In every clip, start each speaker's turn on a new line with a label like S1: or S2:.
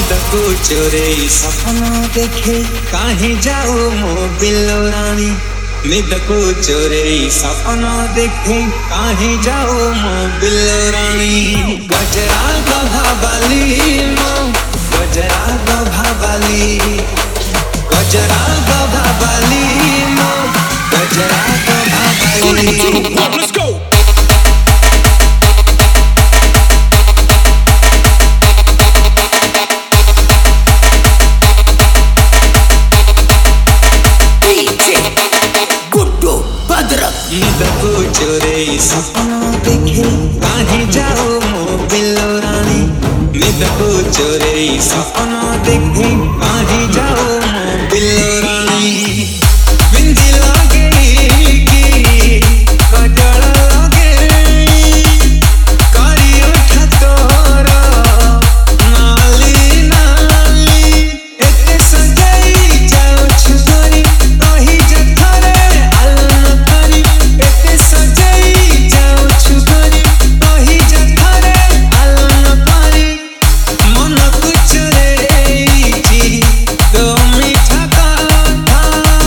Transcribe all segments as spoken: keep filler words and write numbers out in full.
S1: निदको चोरे सपना देखे काहे जाओ मो बिल्लो रानी निदको चोरे सपना देखे काहे जाओ मो बिल्लो रानी गजरा गभा बाली मो गजरा गभा बाली गजरा गभा बाली मो गजरा गभा बाली
S2: Let's go.
S1: निदको चोरे सपना देखे काहे जाओ मो बिल्लो रानी निदको चोरे सपना देखे काहे जाओ मो बिल्लो रानी बिंदी लागे की कजल लागे कारी उठ तोरा नाली नाली एते सजाई जाओ छुरी कही जथरे आलम करी एते सजाई जाओ छुरी कही जथरे आलम करी मन कुछ रे जी तो मीठा कथा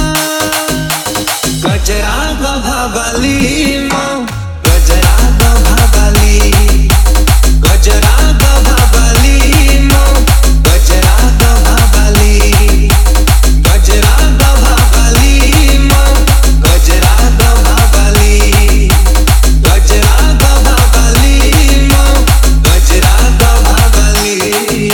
S1: गजरा गभा बाली मो गजरा गभा बाली गजरा गभा बाली मो गजरा गभा बाली गजरा गभा बाली मो गजरा गभा बाली गजरा गभा बाली मो गजरा गभा बाली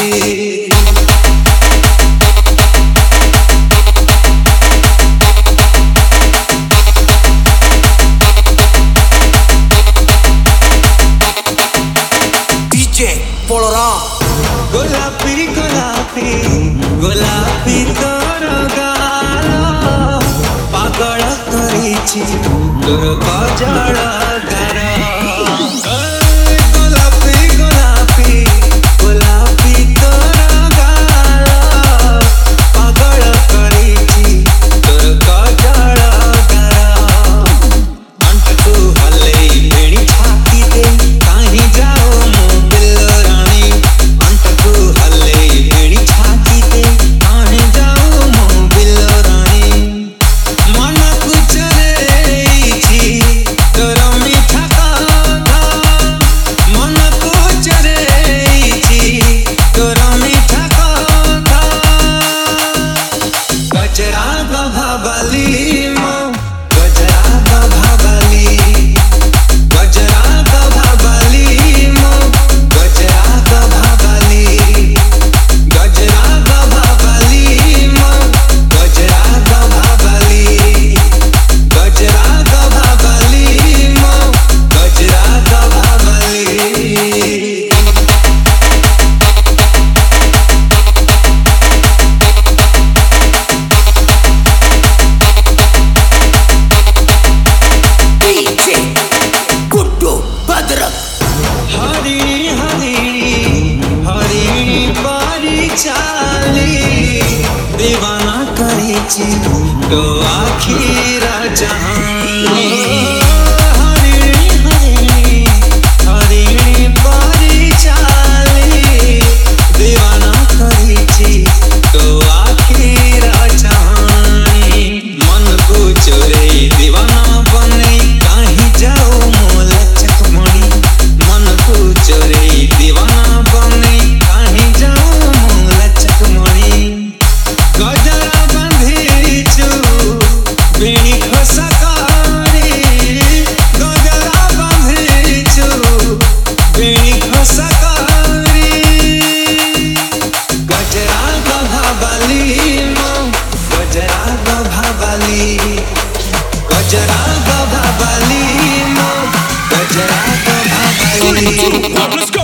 S2: D J Polora.
S1: गोलापी गोलापी गोलापी तोर गाल पागल करिछि तोर गजल गार गोलापी गोलापी गोलापी तोर गाल पागल करिछि तोर गजल गार अंटको हले बेणी छाती दे काहे जाओ मो बिल्लो रानी अंटको हले बेणी छाती दे काहे जाओ मो बिल्लो रानी मन कुछ रे छी तोर मीठा कथा मन कुछ रे छी तोर मीठा कथा गजरा गभा बाली मो गजरा गभा बाली गजरा गभा बाली मो गजरा गभा बाली गजरा गभा बाली मो गजरा गभा बाली गजरा गभा बाली मो गजरा गभा बाली
S2: D J Guddu Badrak.
S1: हरिणी हरिणी हरिणी बारी चाली दीवाना करिछि तो आखिर जहानी हरिणी हरिणी हरिणी बारी चाली दीवाना करिछि तो आखिर जहानी मन को चोरे दीवाना बने काहे जाओ मोल चकमणी मन को चोरे दीवाना बने काहे जाओ मोल चकमणी गजरा बंधीचु बेणी खसकारी गजरा बंधीचु बेणी खसकारी गजरा गभा बाली मो गजरा गभा बाली गजरा गभा बाली मो गजरा गभा बाली
S2: Let's go.